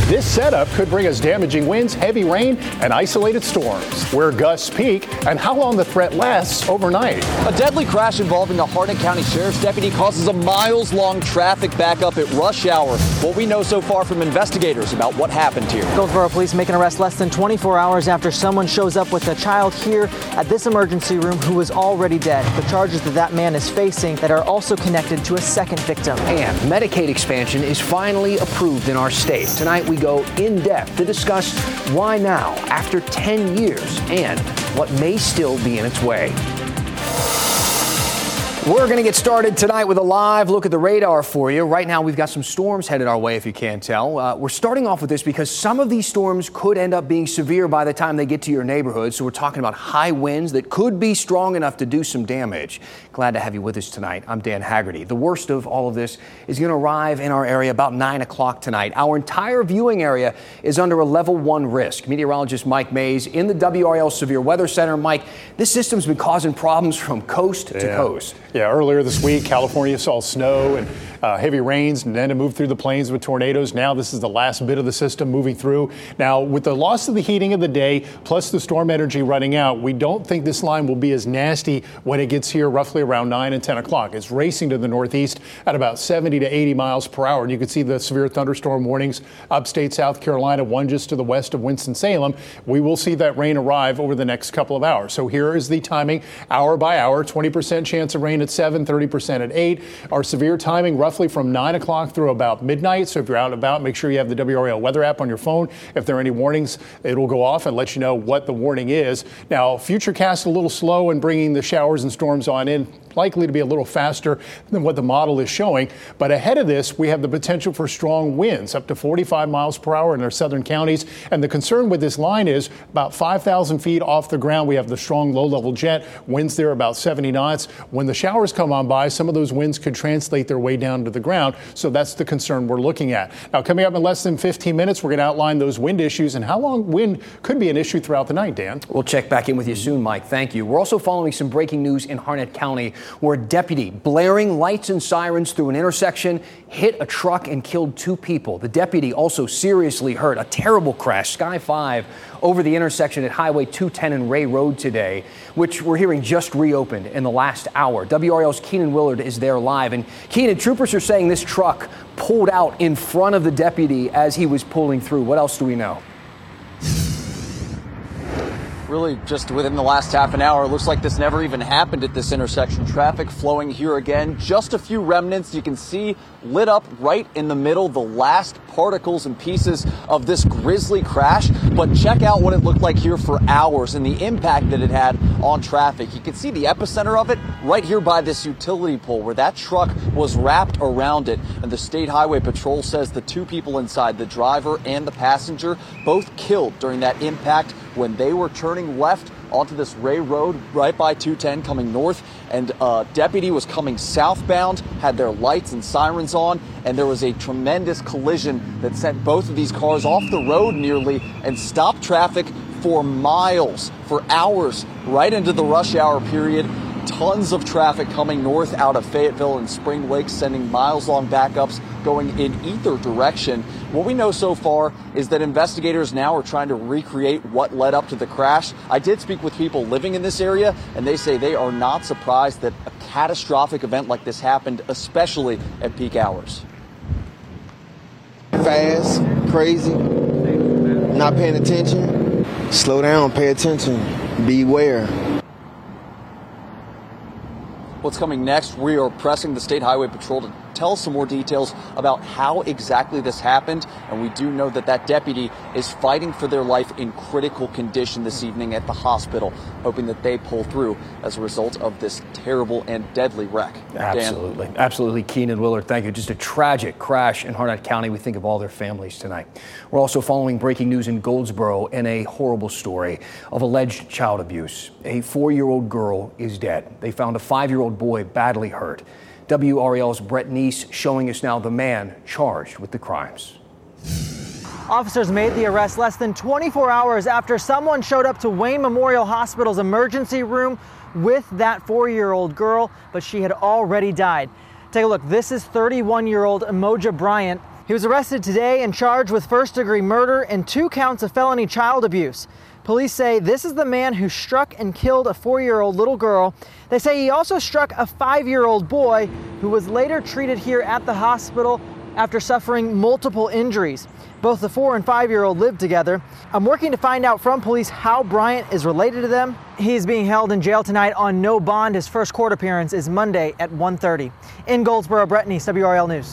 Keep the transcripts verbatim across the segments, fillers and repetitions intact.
This setup could bring us damaging winds, heavy rain, and isolated storms. Where gusts peak and how long the threat lasts overnight. A deadly crash involving a Harnett County Sheriff's deputy causes a miles-long traffic backup at rush hour. What we know so far from investigators about what happened here. Goldsboro police make an arrest less than twenty-four hours after someone shows up with a child here at this emergency room who was already dead. The charges that that man is facing that are also connected to a second victim. And Medicaid expansion is finally approved in our state. Tonight we go in depth to discuss why now, after ten years, and what may still be in its way. We're going to get started tonight with a live look at the radar for you. Right now, we've got some storms headed our way, if you can't tell. Uh, we're starting off with this because some of these storms could end up being severe by the time they get to your neighborhood. So we're talking about high winds that could be strong enough to do some damage. Glad to have you with us tonight. I'm Dan Haggerty. The worst of all of this is going to arrive in our area about nine o'clock tonight. Our entire viewing area is under a level one risk. Meteorologist Mike Mays in the W R L Severe Weather Center. Mike, this system's been causing problems from coast yeah. to coast. Yeah, earlier this week, California saw snow and uh, heavy rains, and then it moved through the plains with tornadoes. Now this is the last bit of the system moving through. Now, with the loss of the heating of the day, plus the storm energy running out, we don't think this line will be as nasty when it gets here roughly around nine and ten o'clock. It's racing to the northeast at about seventy to eighty miles per hour. And you can see the severe thunderstorm warnings upstate South Carolina, one just to the west of Winston-Salem. We will see that rain arrive over the next couple of hours. So here is the timing, hour by hour, twenty percent chance of rain at seven, thirty percent at eight. Our severe timing roughly from nine o'clock through about midnight. So if you're out and about, make sure you have the W R L weather app on your phone. If there are any warnings, it'll go off and let you know what the warning is. Now, Futurecast a little slow in bringing the showers and storms on in, likely to be a little faster than what the model is showing. But ahead of this, we have the potential for strong winds up to forty-five miles per hour in our southern counties. And the concern with this line is about five thousand feet off the ground. We have the strong low-level jet, winds there about seventy knots. When the showers come on by, some of those winds could translate their way down to the ground. So that's the concern we're looking at. Now, coming up in less than fifteen minutes, we're going to outline those wind issues and how long wind could be an issue throughout the night, Dan. We'll check back in with you soon, Mike. Thank you. We're also following some breaking news in Harnett County, where a deputy blaring lights and sirens through an intersection hit a truck and killed two people. The deputy also seriously hurt. A terrible crash, Sky five, over the intersection at Highway two ten and Ray Road today, which we're hearing just reopened in the last hour. W R L's Keenan Willard is there live. And Keenan, troopers are saying this truck pulled out in front of the deputy as he was pulling through. What else do we know? Really, just within the last half an hour, it looks like this never even happened at this intersection. Traffic flowing here again. Just a few remnants you can see lit up right in the middle, the last particles and pieces of this grisly crash. But check out what it looked like here for hours and the impact that it had on traffic. You can see the epicenter of it right here by this utility pole where that truck was wrapped around it. And the State Highway Patrol says the two people inside, the driver and the passenger, both killed during that impact when they were turning left onto this Ray Road right by two ten coming north, and a deputy was coming southbound, had their lights and sirens on, and there was a tremendous collision that sent both of these cars off the road nearly and stopped traffic for miles, for hours, right into the rush hour period. Tons of traffic coming north out of Fayetteville and Spring Lake, sending miles-long backups going in either direction. What we know so far is that investigators now are trying to recreate what led up to the crash. I did speak with people living in this area, and they say they are not surprised that a catastrophic event like this happened, especially at peak hours. Fast, crazy, not paying attention. Slow down, pay attention, beware. What's coming next, we are pressing the State Highway Patrol to tell us some more details about how exactly this happened. And we do know that that deputy is fighting for their life in critical condition this evening at the hospital, hoping that they pull through as a result of this terrible and deadly wreck. Absolutely. Dan? Absolutely. Keenan Willard, thank you. Just a tragic crash in Harnett County. We think of all their families tonight. We're also following breaking news in Goldsboro and a horrible story of alleged child abuse. A four-year-old girl is dead. They found a five-year-old boy badly hurt. W R L's Brett Neese showing us now the man charged with the crimes. Officers made the arrest less than twenty-four hours after someone showed up to Wayne Memorial Hospital's emergency room with that four-year-old girl, but she had already died. Take a look. This is thirty-one-year-old Emoja Bryant. He was arrested today and charged with first-degree murder and two counts of felony child abuse. Police say this is the man who struck and killed a four-year-old little girl. They say he also struck a five-year-old boy who was later treated here at the hospital after suffering multiple injuries. Both the four and five-year-old lived together. I'm working to find out from police how Bryant is related to them. He's being held in jail tonight on no bond. His first court appearance is Monday at one thirty. In Goldsboro, Brett Neese, W R L News.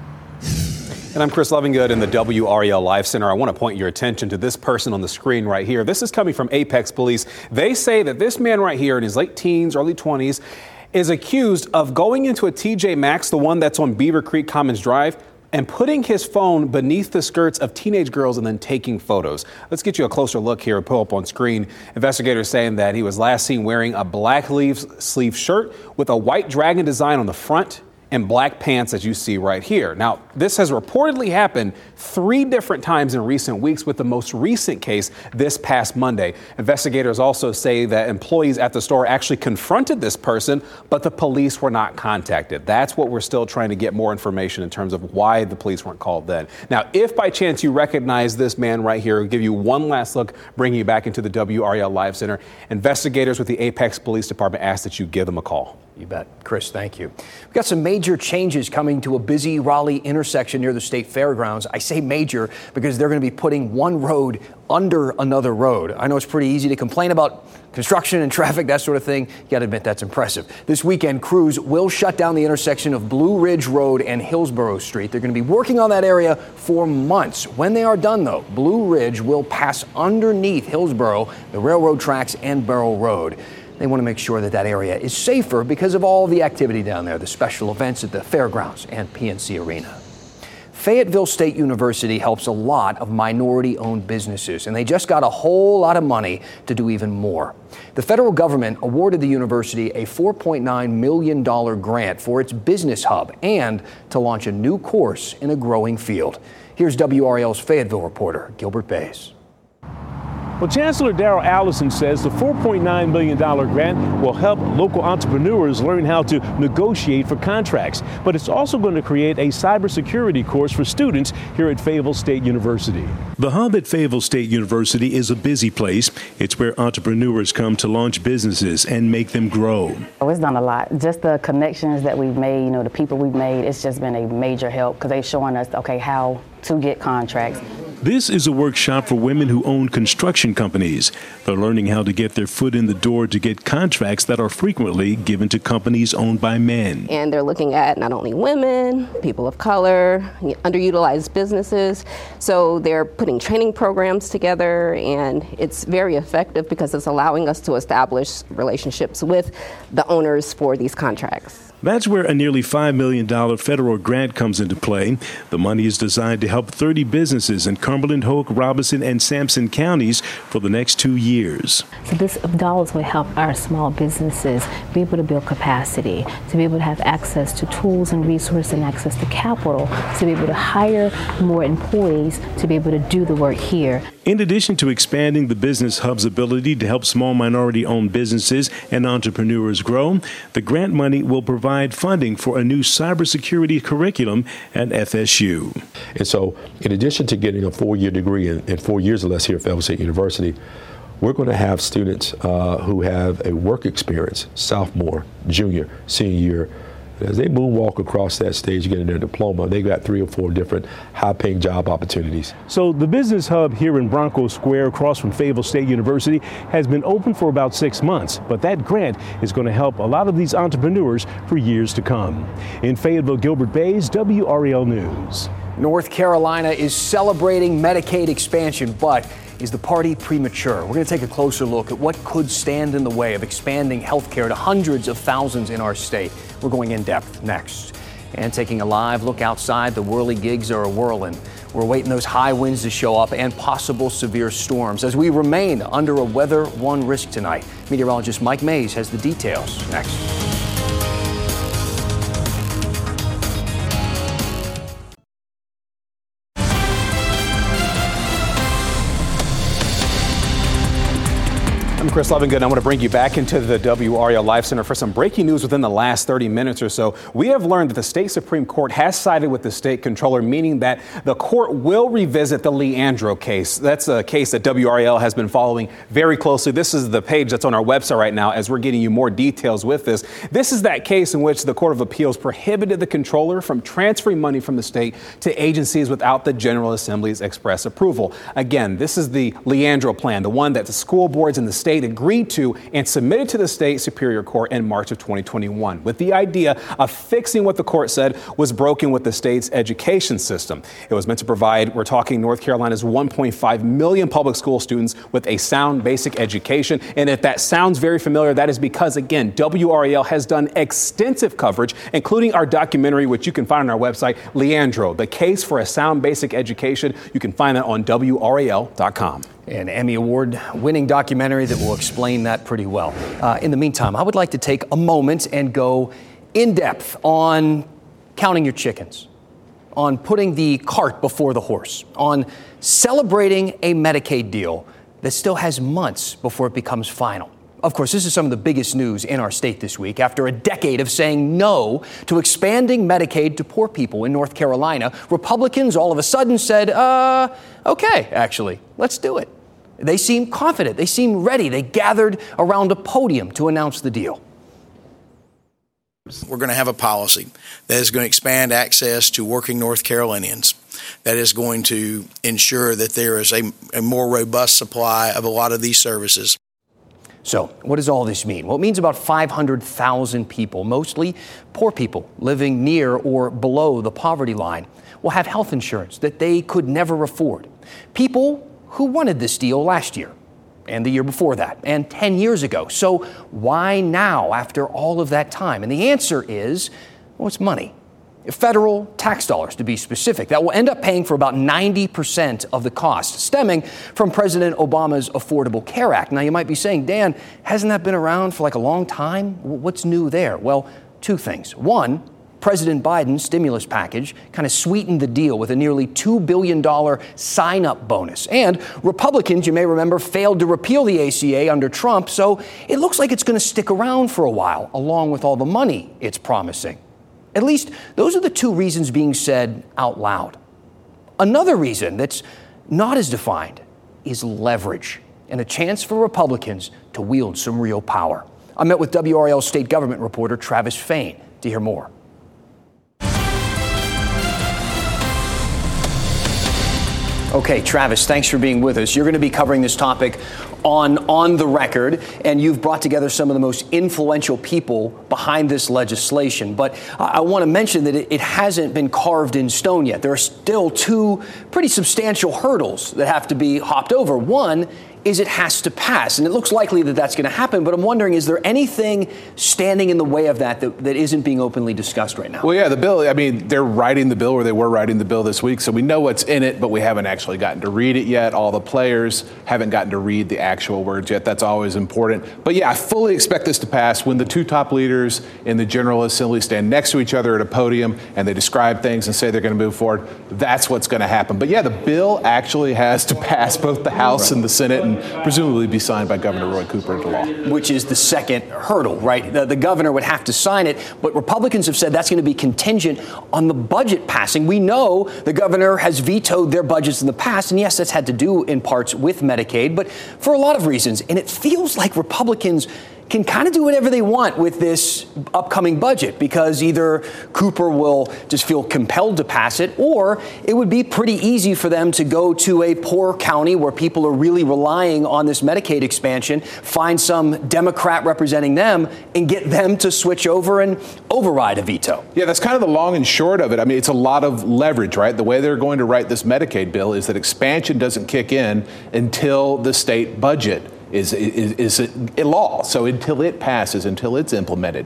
And I'm Chris Lovingood in the W R E L Live Center. I want to point your attention to this person on the screen right here. This is coming from Apex Police. They say that this man right here in his late teens, early twenties, is accused of going into a T J Maxx, the one that's on Beaver Creek Commons Drive, and putting his phone beneath the skirts of teenage girls and then taking photos. Let's get you a closer look here, pull up on screen. Investigators saying that he was last seen wearing a black sleeve shirt with a white dragon design on the front and black pants, as you see right here. Now, this has reportedly happened three different times in recent weeks, with the most recent case this past Monday. Investigators also say that employees at the store actually confronted this person, but the police were not contacted. That's what we're still trying to get more information in terms of why the police weren't called then. Now, if by chance you recognize this man right here, I'll give you one last look, bringing you back into the W R E L Live Center. Investigators with the Apex Police Department ask that you give them a call. You bet. Chris, thank you. We've got some major changes coming to a busy Raleigh intersection near the State Fairgrounds. I say major because they're going to be putting one road under another road. I know it's pretty easy to complain about construction and traffic, that sort of thing. You got to admit that's impressive. This weekend, crews will shut down the intersection of Blue Ridge Road and Hillsborough Street. They're going to be working on that area for months. When they are done, though, Blue Ridge will pass underneath Hillsborough, the railroad tracks, and Barrow Road. They want to make sure that that area is safer because of all the activity down there, the special events at the fairgrounds and P N C Arena. Fayetteville State University helps a lot of minority-owned businesses, and they just got a whole lot of money to do even more. The federal government awarded the university a four point nine million dollars grant for its business hub and to launch a new course in a growing field. Here's W R E L's Fayetteville reporter, Gilbert Bays. Well, Chancellor Darrell Allison says the four point nine million dollars grant will help local entrepreneurs learn how to negotiate for contracts. But it's also going to create a cybersecurity course for students here at Fayetteville State University. The hub at Fayetteville State University is a busy place. It's where entrepreneurs come to launch businesses and make them grow. Oh, it's done a lot. Just the connections that we've made, you know, the people we've made, it's just been a major help because they're showing us, okay, how to get contracts. This is a workshop for women who own construction companies. They're learning how to get their foot in the door to get contracts that are frequently given to companies owned by men. And they're looking at not only women, people of color, underutilized businesses. So they're putting training programs together, and it's very effective because it's allowing us to establish relationships with the owners for these contracts. That's where a nearly five million dollars federal grant comes into play. The money is designed to help thirty businesses in Cumberland, Hoke, Robeson, and Sampson counties for the next two years. So this dollars will help our small businesses be able to build capacity, to be able to have access to tools and resources and access to capital, to be able to hire more employees to be able to do the work here. In addition to expanding the Business Hub's ability to help small minority-owned businesses and entrepreneurs grow, the grant money will provide funding for a new cybersecurity curriculum at F S U. And so, in addition to getting a four-year degree in, in four years or less here at Fayetteville State University, we're going to have students uh, who have a work experience, sophomore, junior, senior year. As they moonwalk across that stage getting their diploma, they got three or four different high-paying job opportunities. So the Business Hub here in Bronco Square across from Fayetteville State University has been open for about six months, but that grant is going to help a lot of these entrepreneurs for years to come. In Fayetteville, Gilbert Bays, W R E L News. North Carolina is celebrating Medicaid expansion, but is the party premature? We're going to take a closer look at what could stand in the way of expanding health care to hundreds of thousands in our state. We're going in depth next. And taking a live look outside, the whirligigs are a whirling. We're waiting those high winds to show up and possible severe storms as we remain under a weather one risk tonight. Meteorologist Mike Mays has the details next. Chris Lovingood. I want to bring you back into the W R A L Life Center for some breaking news within the last thirty minutes or so. We have learned that the state Supreme Court has sided with the state controller, meaning that the court will revisit the Leandro case. That's a case that W R A L has been following very closely. This is the page that's on our website right now as we're getting you more details with this. This is that case in which the Court of Appeals prohibited the controller from transferring money from the state to agencies without the General Assembly's express approval. Again, this is the Leandro plan, the one that the school boards in the state agreed to and submitted to the state Superior Court in March of twenty twenty-one, with the idea of fixing what the court said was broken with the state's education system. It was meant to provide, we're talking North Carolina's one point five million public school students with a sound basic education. And if that sounds very familiar, that is because, again, W R A L has done extensive coverage, including our documentary, which you can find on our website, Leandro, the case for a sound basic education. You can find that on W R A L dot com. An Emmy Award-winning documentary that will explain that pretty well. Uh, in the meantime, I would like to take a moment and go in depth on counting your chickens, on putting the cart before the horse, on celebrating a Medicaid deal that still has months before it becomes final. Of course, this is some of the biggest news in our state this week. After a decade of saying no to expanding Medicaid to poor people in North Carolina, Republicans all of a sudden said, uh, okay, actually, let's do it. They seem confident. They seem ready. They gathered around a podium to announce the deal. We're going to have a policy that is going to expand access to working North Carolinians, that is going to ensure that there is a, a more robust supply of a lot of these services. So what does all this mean? Well, it means about five hundred thousand people, mostly poor people living near or below the poverty line, will have health insurance that they could never afford. People who wanted this deal last year and the year before that and ten years ago. So why now after all of that time? And the answer is, well, it's money. Federal tax dollars, to be specific, that will end up paying for about ninety percent of the cost, stemming from President Obama's Affordable Care Act. Now, you might be saying, Dan, hasn't that been around for like a long time? What's new there? Well, two things. One, President Biden's stimulus package kind of sweetened the deal with a nearly two billion dollars sign-up bonus. And Republicans, you may remember, failed to repeal the A C A under Trump, so it looks like it's going to stick around for a while, along with all the money it's promising. At least those are the two reasons being said out loud. Another reason that's not as defined is leverage and a chance for Republicans to wield some real power. I met with W R A L state government reporter Travis Fain to hear more. Okay, Travis, thanks for being with us. You're going to be covering this topic on On the Record, and you've brought together some of the most influential people behind this legislation. But I want to mention that it hasn't been carved in stone yet. There are still two pretty substantial hurdles that have to be hopped over. One is it has to pass, and it looks likely that that's going to happen. But I'm wondering, is there anything standing in the way of that, that that isn't being openly discussed right now? Well, yeah, the bill, I mean, they're writing the bill, or they were writing the bill this week, so we know what's in it, but we haven't actually gotten to read it yet. All the players haven't gotten to read the actual words yet. That's always important. But yeah, I fully expect this to pass when the two top leaders in the General Assembly stand next to each other at a podium and they describe things and say they're going to move forward. That's what's going to happen. But yeah, the bill actually has to pass both the House and the Senate, and presumably be signed by Governor Roy Cooper into law. Which is the second hurdle, right? The, the governor would have to sign it, but Republicans have said that's going to be contingent on the budget passing. We know the governor has vetoed their budgets in the past, and yes, that's had to do in parts with Medicaid, but for a lot of reasons. And it feels like Republicans can kind of do whatever they want with this upcoming budget, because either Cooper will just feel compelled to pass it, or it would be pretty easy for them to go to a poor county where people are really relying on this Medicaid expansion, find some Democrat representing them, and get them to switch over and override a veto. Yeah, that's kind of the long and short of it. I mean, it's a lot of leverage, right? The way they're going to write this Medicaid bill is that expansion doesn't kick in until the state budget is is, is a law. So until it passes, until it's implemented,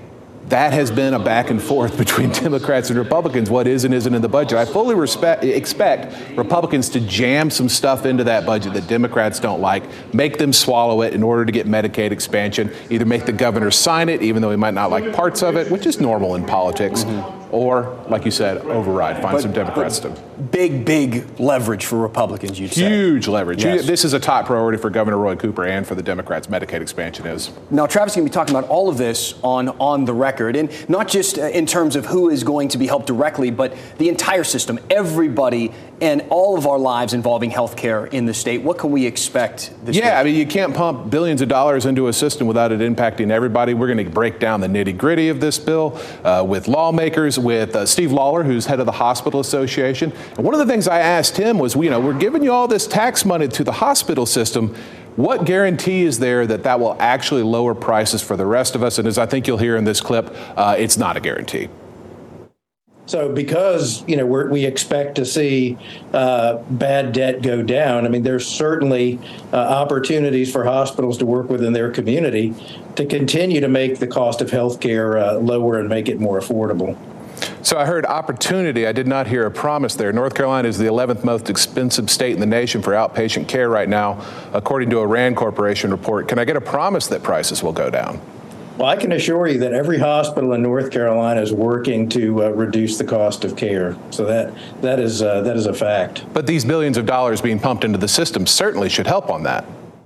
that has been a back and forth between Democrats and Republicans, what is and isn't in the budget. I fully respect, expect Republicans to jam some stuff into that budget that Democrats don't like, make them swallow it in order to get Medicaid expansion, either make the governor sign it, even though he might not like parts of it, which is normal in politics, mm-hmm. or, like you said, override, find But- some Democrats to. Big, big leverage for Republicans, you'd say. Huge leverage. Yes. This is a top priority for Governor Roy Cooper and for the Democrats. Medicaid expansion is. Now, Travis is going to be talking about all of this on On the Record, and not just uh, in terms of who is going to be helped directly, but the entire system, everybody, and all of our lives involving health care in the state. What can we expect this Yeah, week? I mean, you can't pump billions of dollars into a system without it impacting everybody. We're going to break down the nitty gritty of this bill uh, with lawmakers, with uh, Steve Lawler, who's head of the Hospital Association. And one of the things I asked him was, you know, we're giving you all this tax money to the hospital system. What guarantee is there that that will actually lower prices for the rest of us? And as I think you'll hear in this clip, uh, it's not a guarantee. So because, you know, we're, we expect to see uh, bad debt go down, I mean, there's certainly uh, opportunities for hospitals to work within their community to continue to make the cost of health care uh, lower and make it more affordable. So I heard opportunity. I did not hear a promise there. North Carolina is the eleventh most expensive state in the nation for outpatient care right now, according to a RAND Corporation report. Can I get a promise that prices will go down? Well, I can assure you that every hospital in North Carolina is working to uh, reduce the cost of care. So that that is uh, that is a fact. But these billions of dollars being pumped into the system certainly should help on that.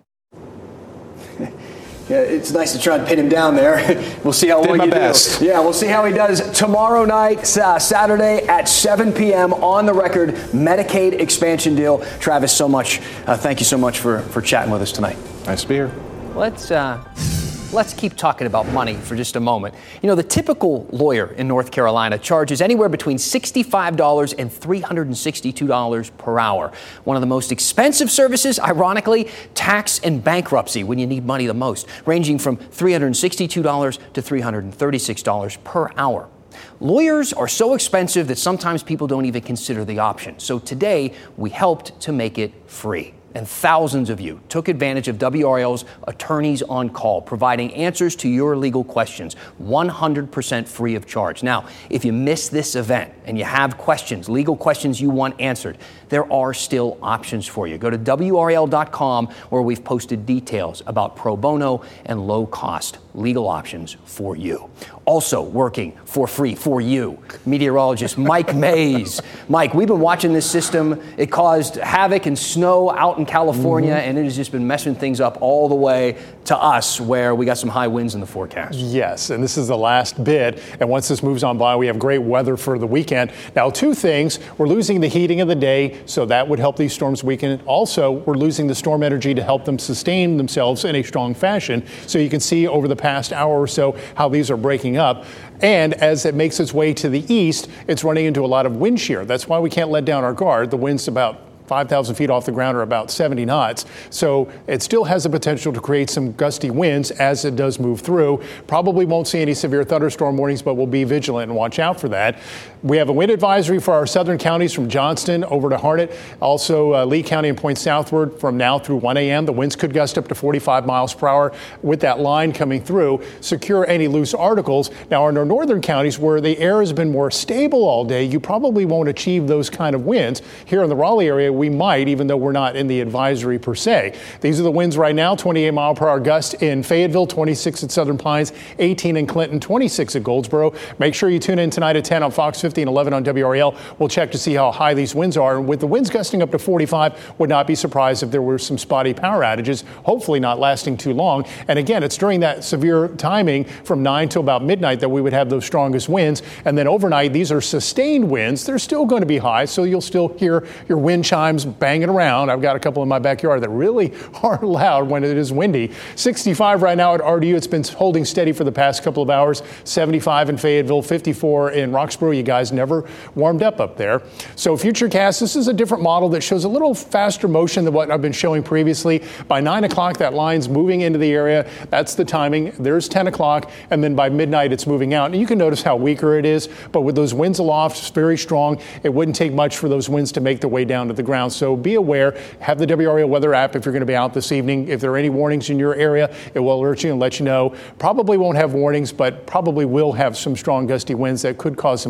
Yeah, it's nice to try and pin him down there. We'll see how Did long my you best. do. Yeah, we'll see how he does tomorrow night, uh, Saturday at seven p.m. On the Record, Medicaid expansion deal. Travis, so much. Uh, thank you so much for, for chatting with us tonight. Nice to be here. Let's uh, let's keep talking about money for just a moment. You know, the typical lawyer in North Carolina charges anywhere between sixty-five dollars and three hundred sixty-two dollars per hour. One of the most expensive services, ironically, tax and bankruptcy when you need money the most, ranging from three hundred sixty-two dollars to three hundred thirty-six dollars per hour. Lawyers are so expensive that sometimes people don't even consider the option. So today, we helped to make it free. And thousands of you took advantage of W R L's Attorneys on Call, providing answers to your legal questions, one hundred percent free of charge. Now, if you miss this event and you have questions, legal questions you want answered, there are still options for you. Go to W R L dot com, where we've posted details about pro bono and low-cost legal options for you. Also working for free for you, meteorologist Mike Mays. Mike, we've been watching this system. It caused havoc and snow out in California, mm-hmm. and it has just been messing things up all the way to us, where we got some high winds in the forecast. Yes, and this is the last bit. And once this moves on by, we have great weather for the weekend. Now, two things. We're losing the heating of the day, so that would help these storms weaken. Also, we're losing the storm energy to help them sustain themselves in a strong fashion. So you can see over the past hour or so how these are breaking up. And as it makes its way to the east, it's running into a lot of wind shear. That's why we can't let down our guard. The wind's about five thousand feet off the ground, or about seventy knots. So it still has the potential to create some gusty winds as it does move through. Probably won't see any severe thunderstorm warnings, but we'll be vigilant and watch out for that. We have a wind advisory for our southern counties from Johnston over to Harnett. Also, uh, Lee County and points southward from now through one a.m. The winds could gust up to forty-five miles per hour with that line coming through. Secure any loose articles. Now, in our northern counties, where the air has been more stable all day, you probably won't achieve those kind of winds. Here in the Raleigh area, we might, even though we're not in the advisory per se. These are the winds right now: twenty-eight mile per hour gust in Fayetteville, twenty-six at Southern Pines, eighteen in Clinton, twenty-six at Goldsboro. Make sure you tune in tonight at ten on Fox fifty and eleven on W R L. We'll check to see how high these winds are. And with the winds gusting up to forty-five, would not be surprised if there were some spotty power outages, hopefully not lasting too long. And again, it's during that severe timing from nine till about midnight that we would have those strongest winds. And then overnight, these are sustained winds. They're still going to be high, so you'll still hear your wind chimes banging around. I've got a couple in my backyard that really are loud when it is windy. sixty-five right now at R D U. It's been holding steady for the past couple of hours. seventy-five in Fayetteville, fifty-four in Roxborough. You guys never warmed up up there. So Futurecast, this is a different model that shows a little faster motion than what I've been showing previously. By nine o'clock, that line's moving into the area. That's the timing. There's ten o'clock, and then by midnight, it's moving out. And you can notice how weaker it is, but with those winds aloft, it's very strong. It wouldn't take much for those winds to make their way down to the ground. So be aware, have the W R L weather app if you're going to be out this evening. If there are any warnings in your area, it will alert you and let you know. Probably won't have warnings, but probably will have some strong gusty winds that could cause some minor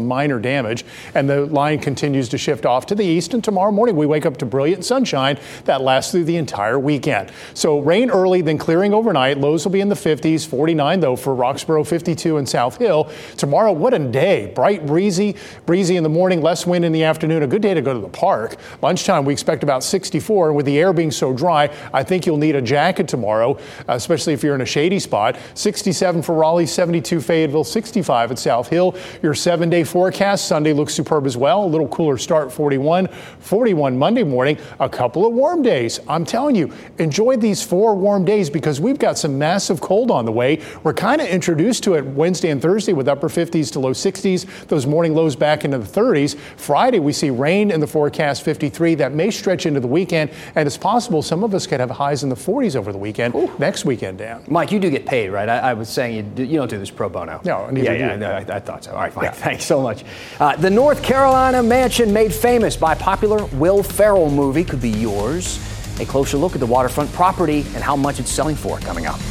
damage. And the line continues to shift off to the east. And tomorrow morning, we wake up to brilliant sunshine that lasts through the entire weekend. So rain early, then clearing overnight. Lows will be in the fifties, forty-nine though for Roxborough, fifty-two in South Hill. Tomorrow, what a day. Bright, breezy, breezy in the morning, less wind in the afternoon. A good day to go to the park. Lunchtime, we expect about sixty-four. And with the air being so dry, I think you'll need a jacket tomorrow, especially if you're in a shady spot. sixty-seven for Raleigh, seventy-two Fayetteville, sixty-five at South Hill. Your seven-day forecast, Sunday looks superb as well. A little cooler start, forty-one. forty-one Monday morning, a couple of warm days. I'm telling you, enjoy these four warm days because we've got some massive cold on the way. We're kind of introduced to it Wednesday and Thursday with upper fifties to low sixties. Those morning lows back into the thirties. Friday, we see rain in the forecast, fifty-three. That may stretch into the weekend, and it's possible some of us could have highs in the forties over the weekend. Ooh. Next weekend, Dan. Mike, you do get paid, right? I, I was saying you, do, you don't do this pro bono. No, neither yeah, do yeah, you. no, I, I thought so. All right, Mike, yeah. Thanks so much. Uh, the North Carolina mansion made famous by popular Will Ferrell movie could be yours. A closer look at the waterfront property and how much it's selling for coming up.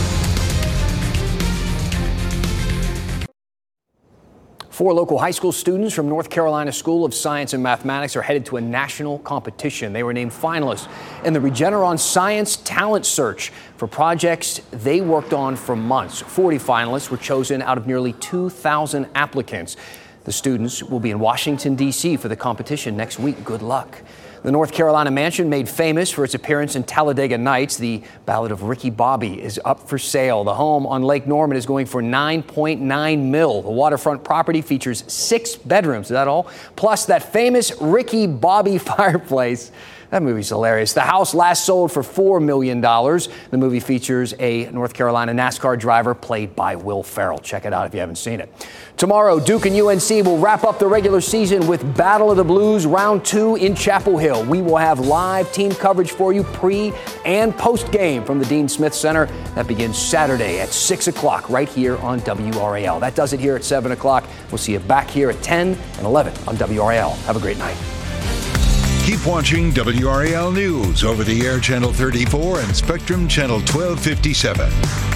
Four local high school students from North Carolina School of Science and Mathematics are headed to a national competition. They were named finalists in the Regeneron Science Talent Search for projects they worked on for months. forty finalists were chosen out of nearly two thousand applicants. The students will be in Washington, D C for the competition next week. Good luck. The North Carolina mansion, made famous for its appearance in Talladega Nights, the Ballad of Ricky Bobby, is up for sale. The home on Lake Norman is going for nine point nine mil. The waterfront property features six bedrooms. Is that all? Plus that famous Ricky Bobby fireplace. That movie's hilarious. The house last sold for four million dollars. The movie features a North Carolina NASCAR driver played by Will Ferrell. Check it out if you haven't seen it. Tomorrow, Duke and U N C will wrap up the regular season with Battle of the Blues Round two in Chapel Hill. We will have live team coverage for you pre and post game from the Dean Smith Center. That begins Saturday at six o'clock right here on W R A L. That does it here at seven o'clock. We'll see you back here at ten and eleven on W R A L. Have a great night. Keep watching W R A L News over the air Channel thirty-four and Spectrum Channel twelve fifty-seven.